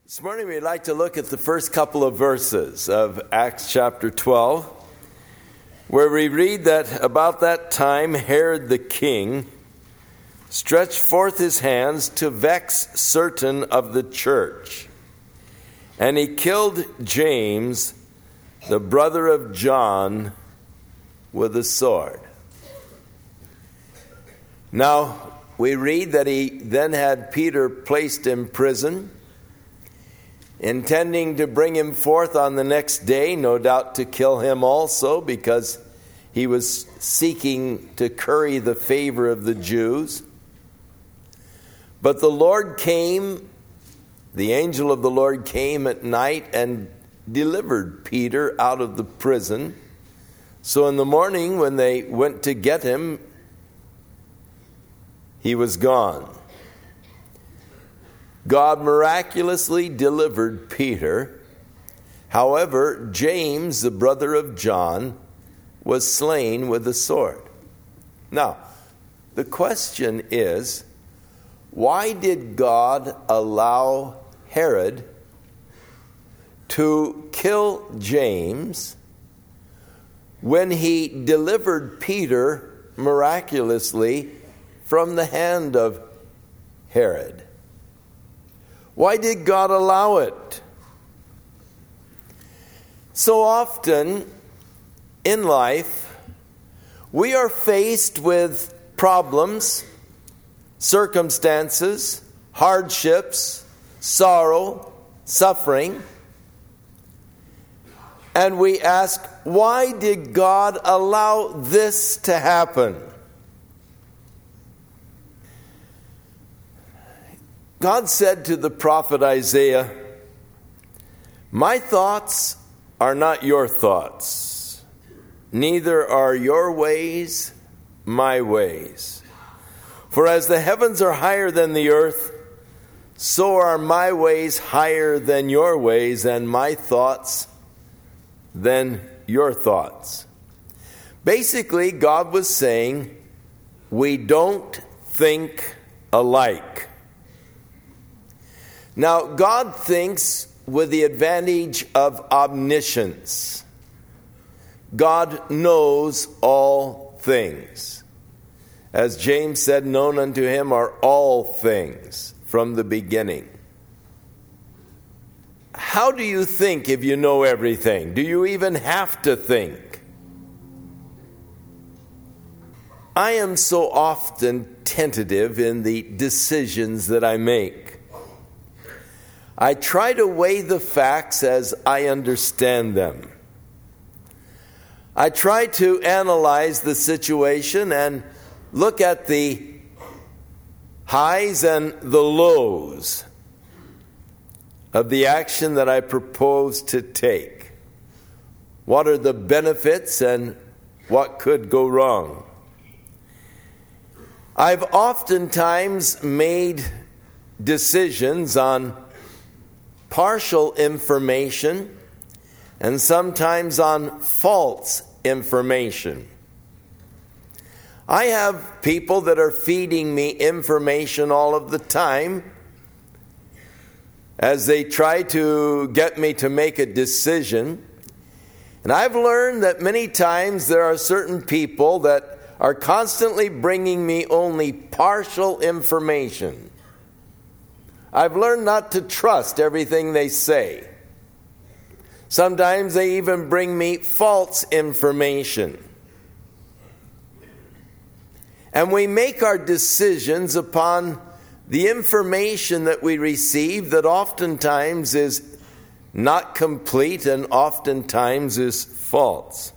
This morning we'd like to look at the first couple of verses of Acts chapter 12, where we read that about that time Herod the king stretched forth his hands to vex certain of the church, and he killed James, the brother of John, with a sword. Now, we read that he then had Peter placed in prison, intending to bring him forth on the next day, no doubt to kill him also, because he was seeking to curry the favor of the Jews. But the Lord came, the angel of the Lord came at night and delivered Peter out of the prison. So in the morning when they went to get him, he was gone. God miraculously delivered Peter. However, James, the brother of John, was slain with a sword. Now, the question is, why did God allow Herod to kill James when he delivered Peter miraculously from the hand of Herod? Why did God allow it? So often in life, we are faced with problems, circumstances, hardships, sorrow, suffering, and we ask, why did God allow this to happen? God said to the prophet Isaiah, "My thoughts are not your thoughts, neither are your ways my ways. For as the heavens are higher than the earth, so are my ways higher than your ways, and my thoughts than your thoughts." Basically, God was saying, we don't think alike. Now, God thinks with the advantage of omniscience. God knows all things. As James said, known unto him are all things from the beginning. How do you think if you know everything? Do you even have to think? I am so often tentative in the decisions that I make. I try to weigh the facts as I understand them. I try to analyze the situation and look at the highs and the lows of the action that I propose to take. What are the benefits and what could go wrong? I've oftentimes made decisions on partial information and sometimes on false information. I have people that are feeding me information all of the time as they try to get me to make a decision. And I've learned that many times there are certain people that are constantly bringing me only partial information. I've learned not to trust everything they say. Sometimes they even bring me false information. And we make our decisions upon the information that we receive that oftentimes is not complete and oftentimes is false.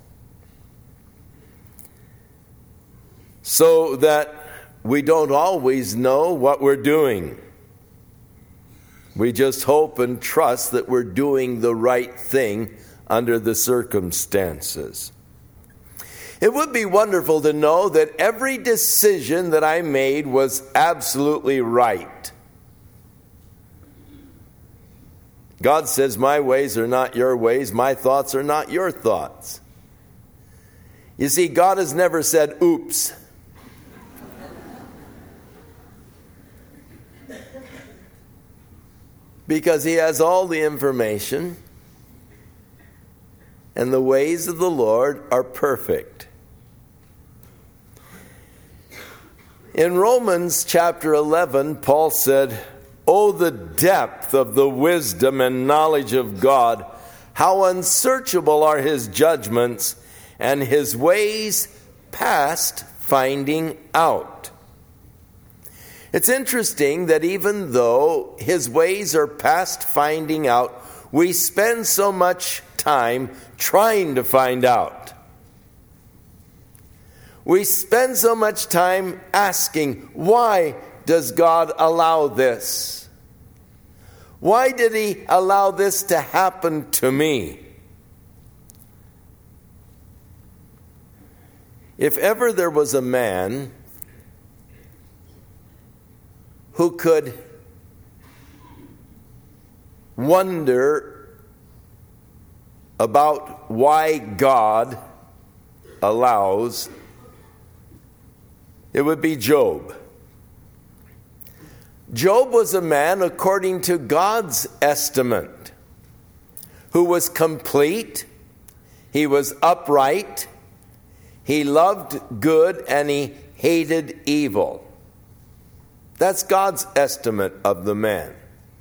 So that we don't always know what we're doing. We just hope and trust that we're doing the right thing under the circumstances. It would be wonderful to know that every decision that I made was absolutely right. God says, my ways are not your ways, my thoughts are not your thoughts. You see, God has never said, oops. because he has all the information, and the ways of the Lord are perfect. In Romans chapter 11, Paul said, "Oh, the depth of the wisdom and knowledge of God! How unsearchable are his judgments, and his ways past finding out." It's interesting that even though his ways are past finding out, we spend so much time trying to find out. We spend so much time asking, why does God allow this? Why did he allow this to happen to me? If ever there was a man who could wonder about why God allows, it would be Job. Job was a man, according to God's estimate, who was complete, he was upright, he loved good, and he hated evil. That's God's estimate of the man.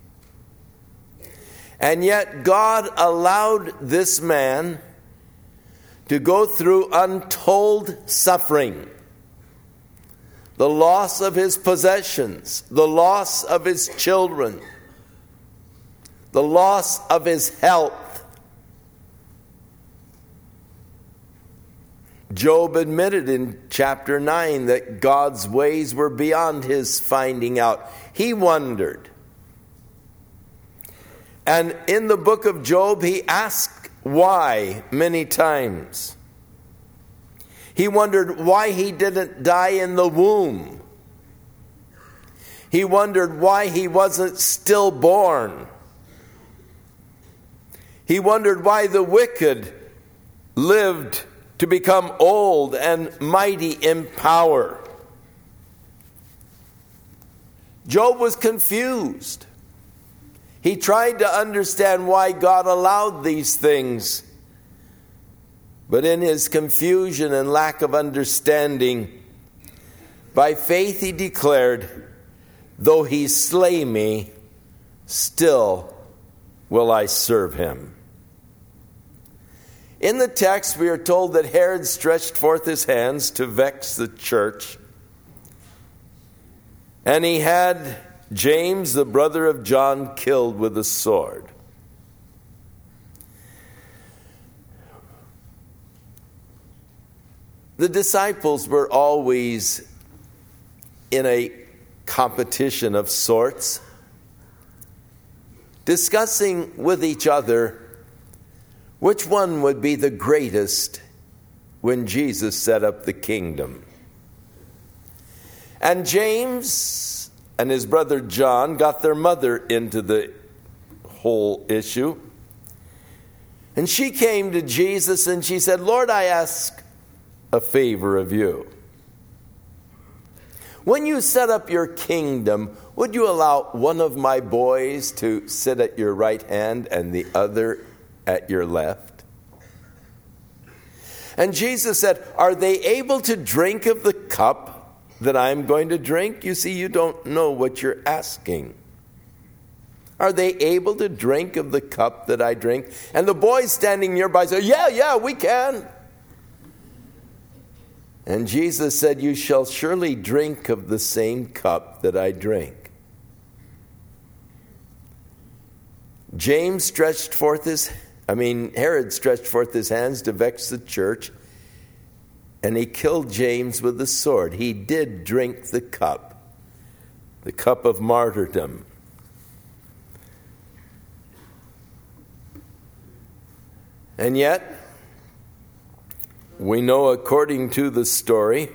And yet God allowed this man to go through untold suffering. The loss of his possessions, the loss of his children, the loss of his health. Job admitted in chapter 9 that God's ways were beyond his finding out. He wondered. And in the book of Job, he asked why many times. He wondered why he didn't die in the womb. He wondered why he wasn't stillborn. He wondered why the wicked lived to become old and mighty in power. Job was confused. He tried to understand why God allowed these things. But in his confusion and lack of understanding, by faith he declared, "Though he slay me, still will I serve him." In the text, we are told that Herod stretched forth his hands to vex the church. And he had James, the brother of John, killed with a sword. The disciples were always in a competition of sorts, discussing with each other which one would be the greatest when Jesus set up the kingdom. And James and his brother John got their mother into the whole issue. And she came to Jesus and she said, "Lord, I ask a favor of you. When you set up your kingdom, would you allow one of my boys to sit at your right hand and the other at your left?" And Jesus said, "Are they able to drink of the cup that I'm going to drink?" You see, you don't know what you're asking. Are they able to drink of the cup that I drink? And the boys standing nearby said, Yeah, we can. And Jesus said, "You shall surely drink of the same cup that I drink." Herod stretched forth his hands to vex the church, and he killed James with the sword. He did drink the cup of martyrdom. And yet, we know according to the story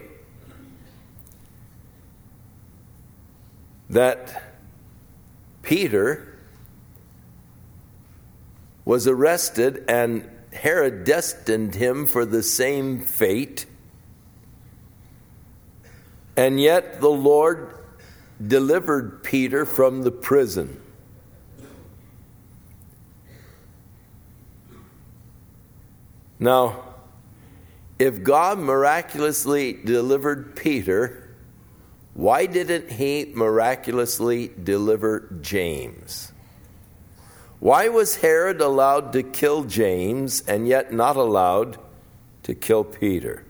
that Peter was arrested and Herod destined him for the same fate. And yet the Lord delivered Peter from the prison. Now, if God miraculously delivered Peter, why didn't he miraculously deliver James? Why was Herod allowed to kill James and yet not allowed to kill Peter?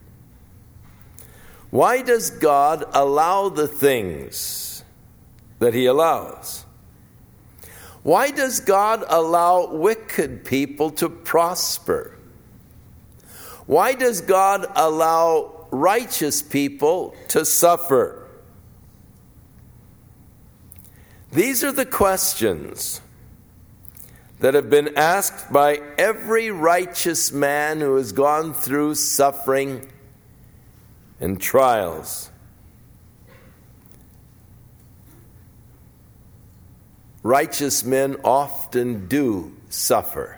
Why does God allow the things that he allows? Why does God allow wicked people to prosper? Why does God allow righteous people to suffer? These are the questions that have been asked by every righteous man who has gone through suffering and trials. Righteous men often do suffer.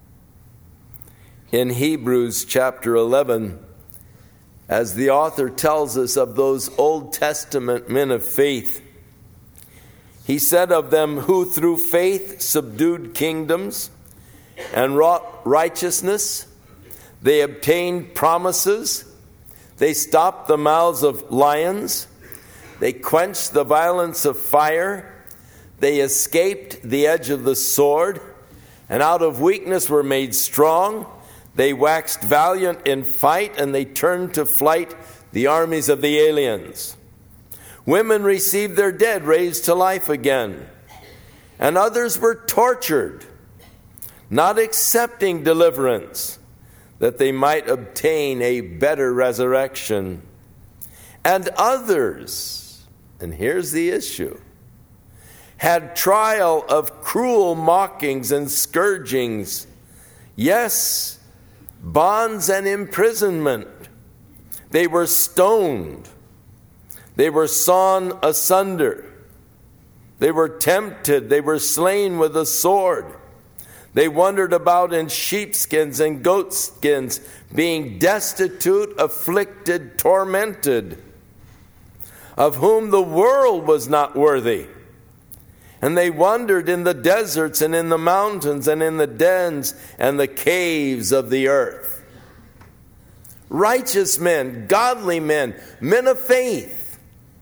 In Hebrews chapter 11, as the author tells us of those Old Testament men of faith, he said of them, who through faith subdued kingdoms and wrought righteousness, they obtained promises, they stopped the mouths of lions, they quenched the violence of fire, they escaped the edge of the sword, and out of weakness were made strong. They waxed valiant in fight, and they turned to flight the armies of the aliens. Women received their dead raised to life again, and others were tortured, not accepting deliverance, that they might obtain a better resurrection. And others, and here's the issue, had trial of cruel mockings and scourgings, yes, bonds and imprisonment. They were stoned. They were sawn asunder. They were tempted. They were slain with a sword. They wandered about in sheepskins and goatskins, being destitute, afflicted, tormented, of whom the world was not worthy. And they wandered in the deserts and in the mountains and in the dens and the caves of the earth. Righteous men, godly men, men of faith,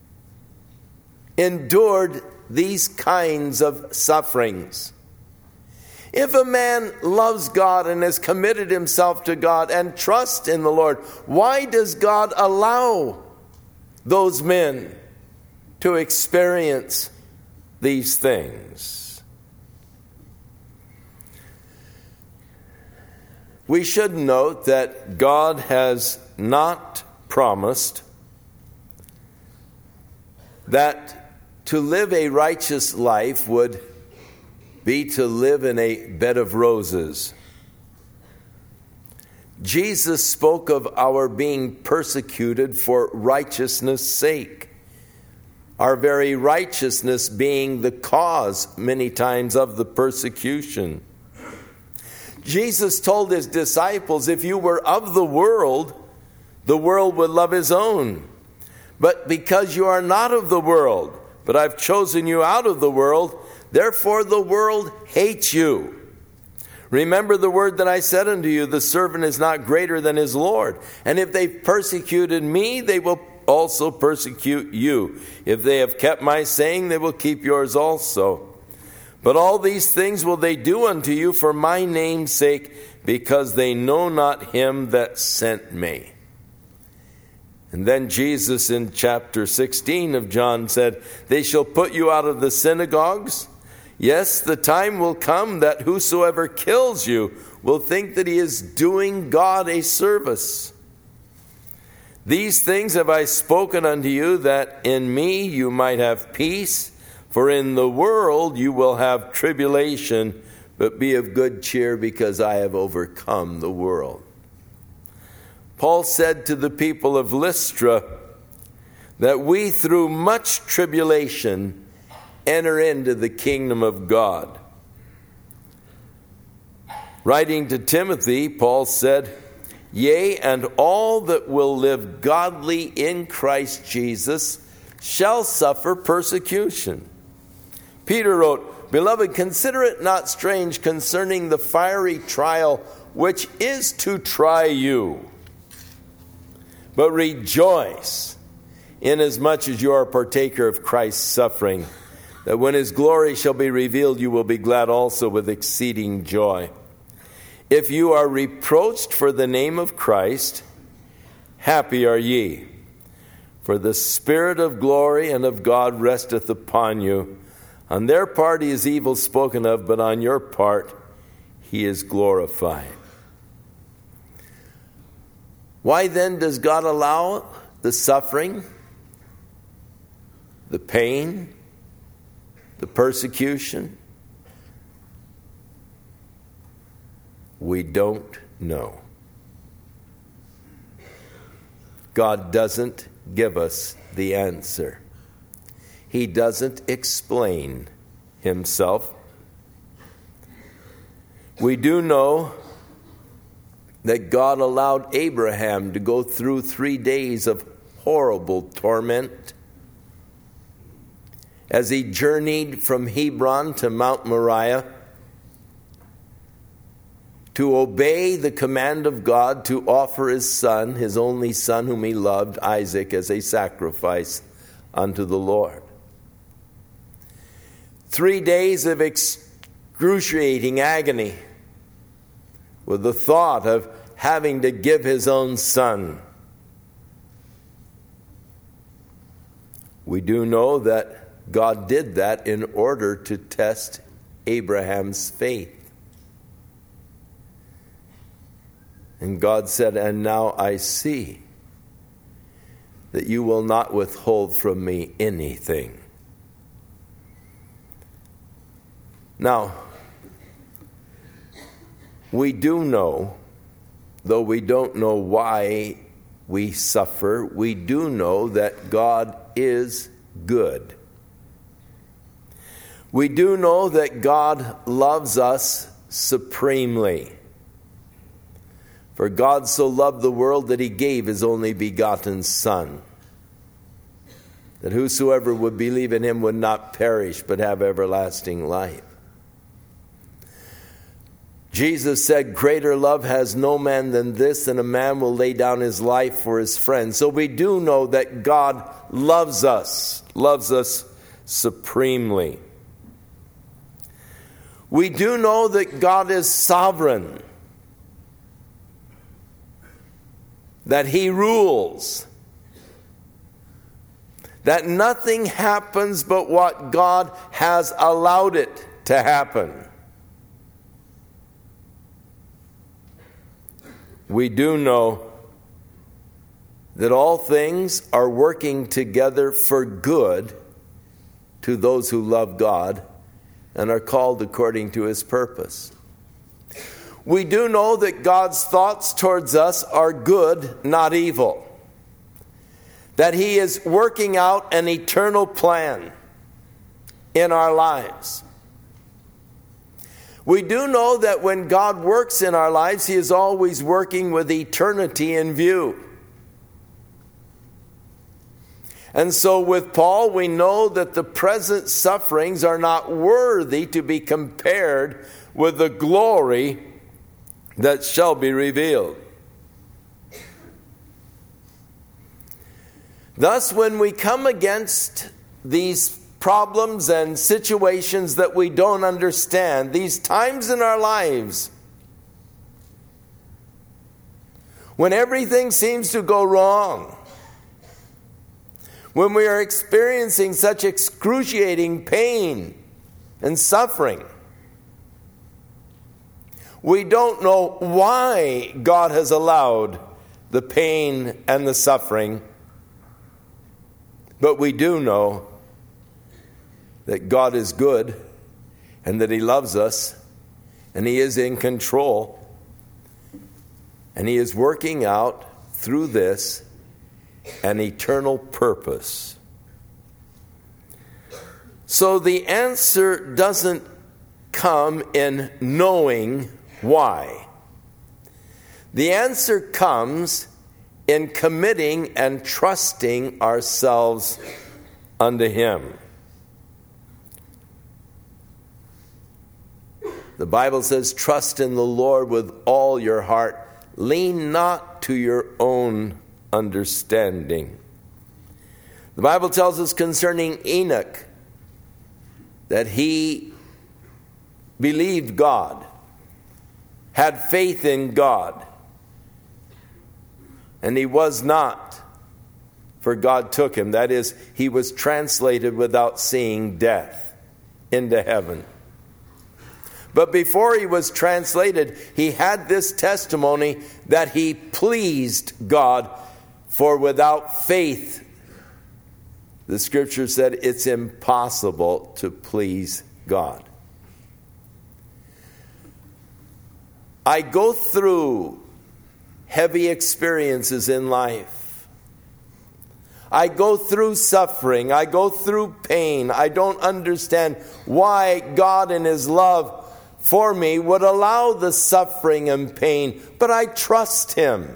endured these kinds of sufferings. If a man loves God and has committed himself to God and trusts in the Lord, why does God allow those men to experience these things? We should note that God has not promised that to live a righteous life would be to live in a bed of roses. Jesus spoke of our being persecuted for righteousness' sake, our very righteousness being the cause many times of the persecution. Jesus told his disciples, if you were of the world would love his own. But because you are not of the world, but I've chosen you out of the world, therefore the world hates you. Remember the word that I said unto you, the servant is not greater than his Lord. And if they persecuted me, they will also persecute you. If they have kept my saying, they will keep yours also. But all these things will they do unto you for my name's sake, because they know not him that sent me. And then Jesus in chapter 16 of John said, they shall put you out of the synagogues. Yes, the time will come that whosoever kills you will think that he is doing God a service. These things have I spoken unto you, that in me you might have peace. For in the world you will have tribulation, but be of good cheer, because I have overcome the world. Paul said to the people of Lystra that we through much tribulation enter into the kingdom of God. Writing to Timothy, Paul said, yea, and all that will live godly in Christ Jesus shall suffer persecution. Peter wrote, Beloved, consider it not strange concerning the fiery trial which is to try you, but rejoice inasmuch as you are a partaker of Christ's suffering, that when his glory shall be revealed, you will be glad also with exceeding joy. If you are reproached for the name of Christ, happy are ye, for the Spirit of glory and of God resteth upon you. On their part he is evil spoken of, but on your part he is glorified. Why then does God allow the suffering, the pain, the persecution? We don't know. God doesn't give us the answer. He doesn't explain himself. We do know that God allowed Abraham to go through 3 days of horrible torment as he journeyed from Hebron to Mount Moriah to obey the command of God to offer his son, his only son whom he loved, Isaac, as a sacrifice unto the Lord. 3 days of excruciating agony with the thought of having to give his own son. We do know that God did that in order to test Abraham's faith. And God said, "And now I see that you will not withhold from me anything." Now, we do know, though we don't know why we suffer, we do know that God is good. We do know that God loves us supremely. For God so loved the world that he gave his only begotten Son, that whosoever would believe in him would not perish but have everlasting life. Jesus said, "Greater love has no man than this, and a man will lay down his life for his friend." So we do know that God loves us supremely. We do know that God is sovereign, that he rules, that nothing happens but what God has allowed it to happen. We do know that all things are working together for good to those who love God and are called according to his purpose. We do know that God's thoughts towards us are good, not evil. That he is working out an eternal plan in our lives. We do know that when God works in our lives, he is always working with eternity in view. And so with Paul, we know that the present sufferings are not worthy to be compared with the glory that shall be revealed. Thus, when we come against these problems and situations that we don't understand, these times in our lives when everything seems to go wrong, when we are experiencing such excruciating pain and suffering, we don't know why God has allowed the pain and the suffering, but we do know that God is good and that he loves us and he is in control and he is working out through this an eternal purpose. So the answer doesn't come in knowing why. The answer comes in committing and trusting ourselves unto him. The Bible says, trust in the Lord with all your heart. Lean not to your own understanding. The Bible tells us concerning Enoch that he believed God, had faith in God, and he was not, for God took him. That is, he was translated without seeing death into heaven. But before he was translated, he had this testimony that he pleased God, for without faith, the scripture said it's impossible to please God. I go through heavy experiences in life. I go through suffering. I go through pain. I don't understand why God in His love for me would allow the suffering and pain, but I trust Him.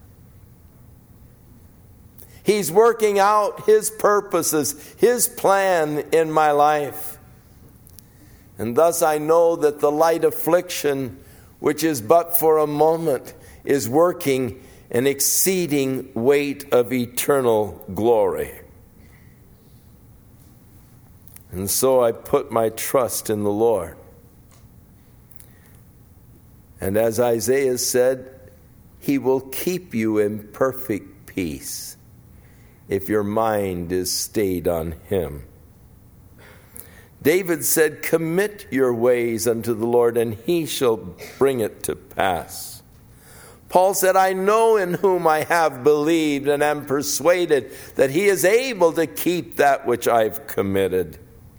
He's working out His purposes, His plan in my life. And thus I know that the light affliction, which is but for a moment, is working an exceeding weight of eternal glory. And so I put my trust in the Lord. And as Isaiah said, He will keep you in perfect peace if your mind is stayed on Him. David said, commit your ways unto the Lord, and He shall bring it to pass. Paul said, I know in whom I have believed, and am persuaded that He is able to keep that which I've committed.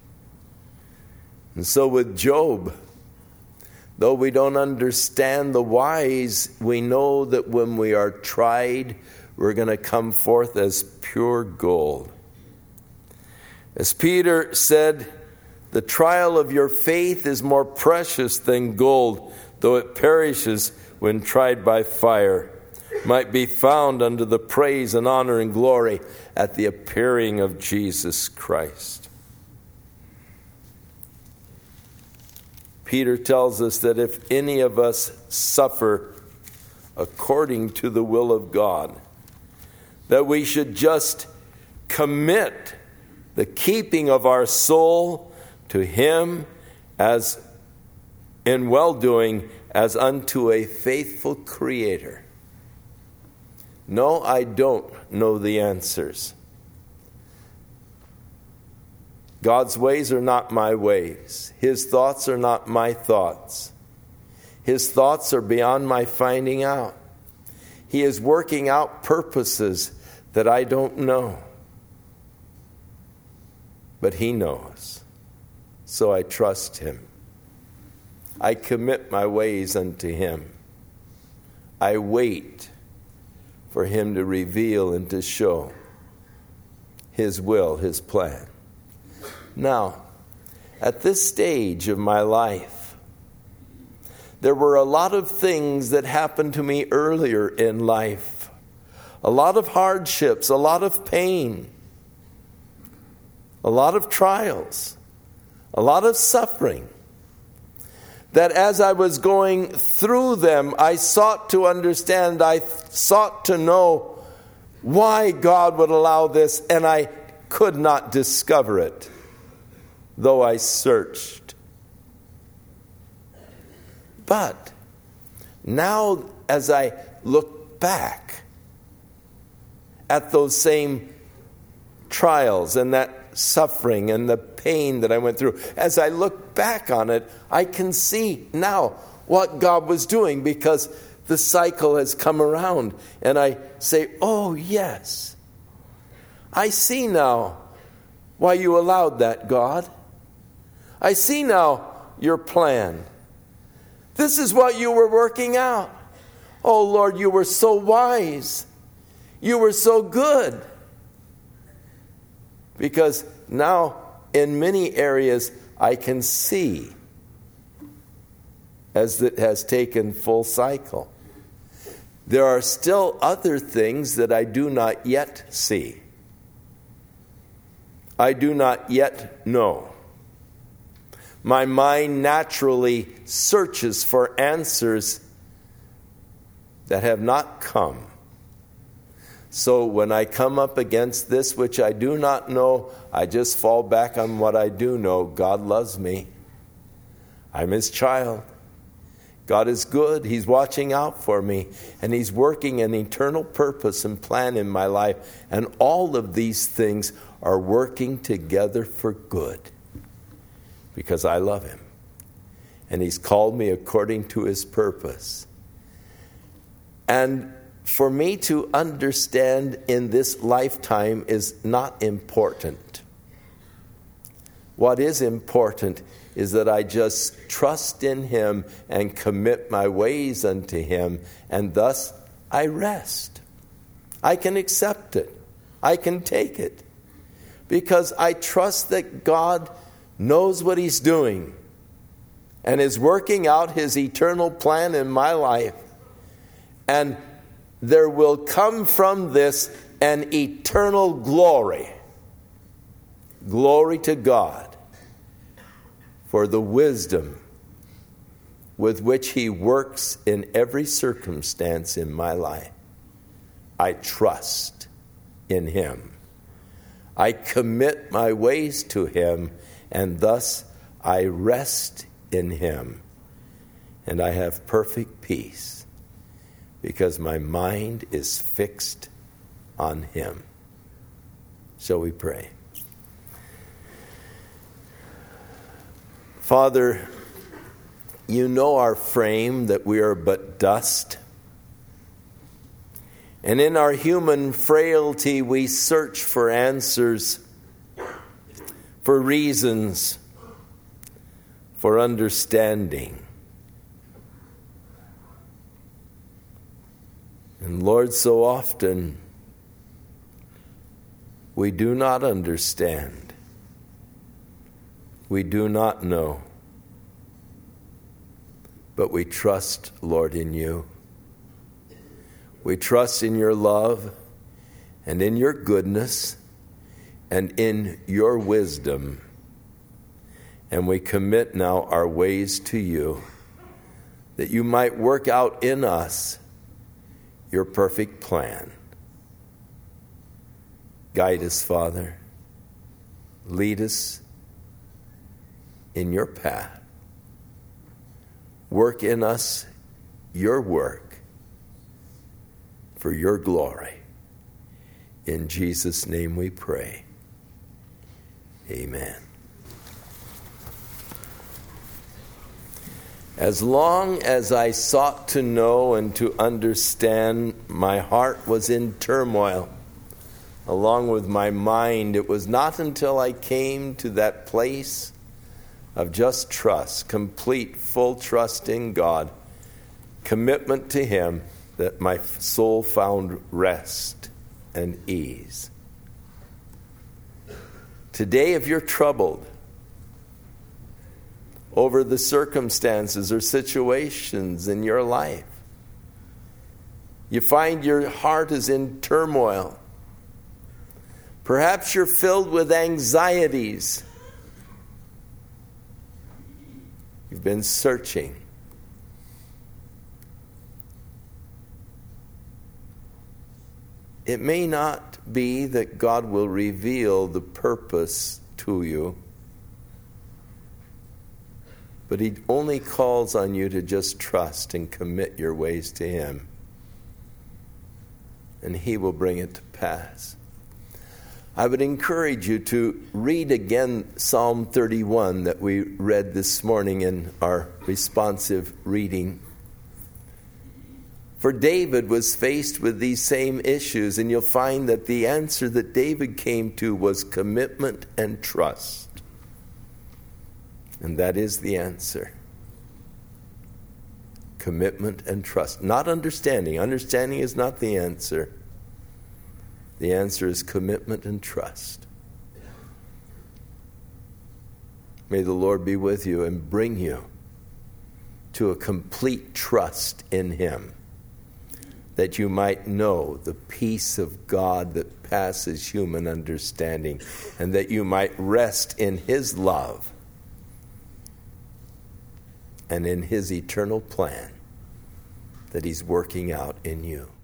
And so with Job, though we don't understand the whys, we know that when we are tried, we're going to come forth as pure gold. As Peter said, the trial of your faith is more precious than gold, though it perishes when tried by fire, might be found unto the praise and honor and glory at the appearing of Jesus Christ. Peter tells us that if any of us suffer according to the will of God, that we should just commit the keeping of our soul to Him as in well-doing as unto a faithful Creator. No, I don't know the answers. God's ways are not my ways. His thoughts are not my thoughts. His thoughts are beyond my finding out. He is working out purposes that I don't know. But He knows. So I trust Him. I commit my ways unto Him. I wait for Him to reveal and to show His will, His plan. Now, at this stage of my life, there were a lot of things that happened to me earlier in life. A lot of hardships, a lot of pain, a lot of trials, a lot of suffering, that as I was going through them, I sought to understand, I sought to know why God would allow this, and I could not discover it, though I searched. But now, as I look back at those same trials and that suffering and the pain that I went through, as I look back on it, I can see now what God was doing, because the cycle has come around, and I say, oh yes, I see now why you allowed that, God. I see now your plan. This is what you were working out. Oh Lord, you were so wise. You were so good. Because now in many areas I can see as it has taken full cycle. There are still other things that I do not yet see. I do not yet know. My mind naturally searches for answers that have not come. So when I come up against this which I do not know, I just fall back on what I do know. God loves me. I'm His child. God is good. He's watching out for me. And He's working an eternal purpose and plan in my life. And all of these things are working together for good. Because I love Him. And He's called me according to His purpose. And for me to understand in this lifetime is not important. What is important is that I just trust in Him and commit my ways unto Him, and thus I rest. I can accept it. I can take it. Because I trust that God knows what He's doing and is working out His eternal plan in my life. And there will come from this an eternal glory. Glory to God for the wisdom with which He works in every circumstance in my life. I trust in Him. I commit my ways to Him, and thus I rest in Him. And I have perfect peace, because my mind is fixed on Him. Shall we pray? Father, You know our frame, that we are but dust. And in our human frailty, we search for answers, for reasons, for understanding. And Lord, so often we do not understand. We do not know. But we trust, Lord, in You. We trust in Your love and in Your goodness and in Your wisdom. And we commit now our ways to You, that You might work out in us Your perfect plan. Guide us, Father. Lead us in Your path. Work in us Your work for Your glory. In Jesus' name we pray. Amen. As long as I sought to know and to understand, my heart was in turmoil, along with my mind. It was not until I came to that place of just trust, complete, full trust in God, commitment to Him, that my soul found rest and ease. Today, if you're troubled over the circumstances or situations in your life, you find your heart is in turmoil. Perhaps you're filled with anxieties. You've been searching. It may not be that God will reveal the purpose to you, but He only calls on you to just trust and commit your ways to Him, and He will bring it to pass. I would encourage you to read again Psalm 31 that we read this morning in our responsive reading. For David was faced with these same issues, and you'll find that the answer that David came to was commitment and trust. And that is the answer. Commitment and trust. Not understanding. Understanding is not the answer. The answer is commitment and trust. May the Lord be with you and bring you to a complete trust in Him, that you might know the peace of God that passes human understanding, and that you might rest in His love and in His eternal plan that He's working out in you.